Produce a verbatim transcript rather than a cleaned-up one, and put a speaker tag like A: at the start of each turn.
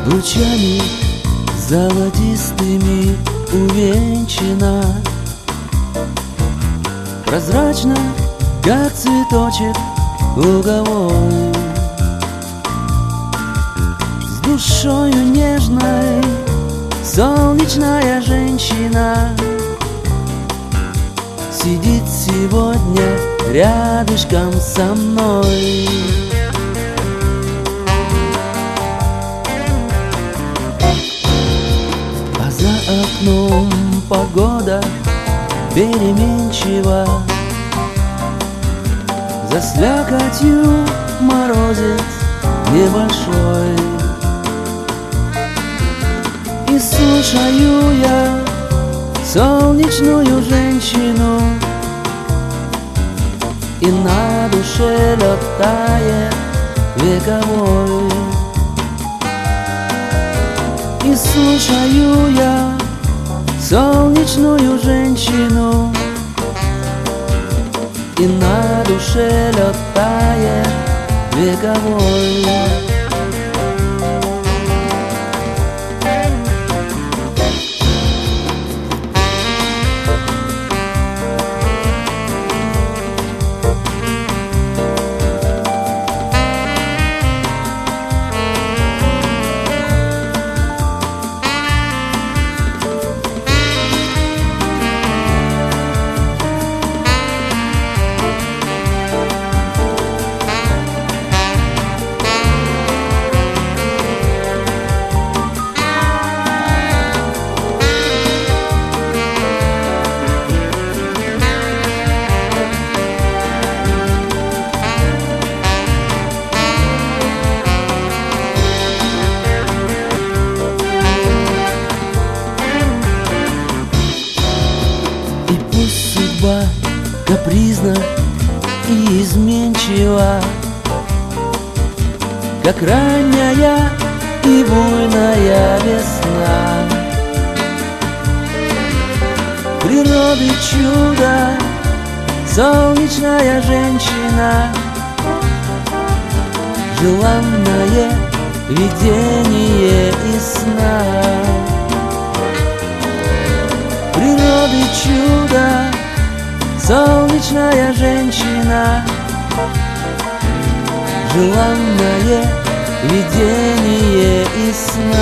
A: лучами золотистыми увенчана, прозрачно, как цветочек луговой, с душою нежной солнечная женщина сидит сегодня рядышком со мной. А за окном погода переменчива, за слякотью морозец небольшой. И слушаю я солнечную женщину, и на душе лед тает вековой. И слушаю я солнечную женщину, и на душе лед тает вековой. Судьба капризна и изменчива, как ранняя и буйная весна. Природы чудо, солнечная женщина, желанное видение из сна. Природы чудо, солнечная женщина, желанное видение из сна.